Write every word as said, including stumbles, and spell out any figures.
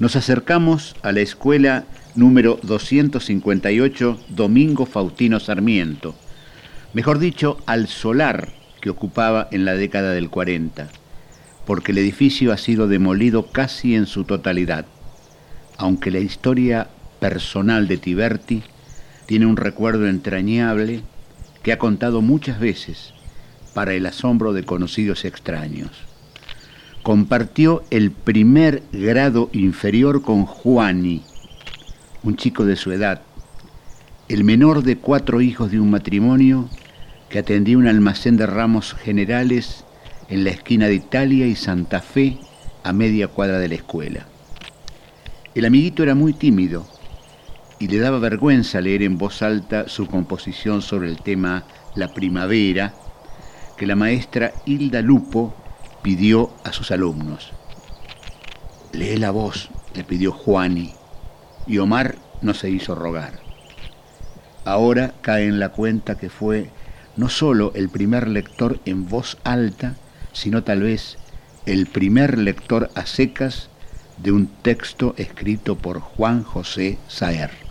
Nos acercamos a la escuela número doscientos cincuenta y ocho Domingo Faustino Sarmiento, mejor dicho, al solar que ocupaba en la década del cuarenta, porque el edificio ha sido demolido casi en su totalidad, aunque la historia personal de Tiberti tiene un recuerdo entrañable que ha contado muchas veces para el asombro de conocidos extraños. Compartió el primer grado inferior con Juani, un chico de su edad, el menor de cuatro hijos de un matrimonio que atendía un almacén de ramos generales en la esquina de Italia y Santa Fe, a media cuadra de la escuela. El amiguito era muy tímido y le daba vergüenza leer en voz alta su composición sobre el tema La Primavera, que la maestra Hilda Lupo pidió a sus alumnos. «Lee la voz», le pidió Juani, y Omar no se hizo rogar. Ahora cae en la cuenta que fue no solo el primer lector en voz alta, sino tal vez el primer lector a secas de un texto escrito por Juan José Saer.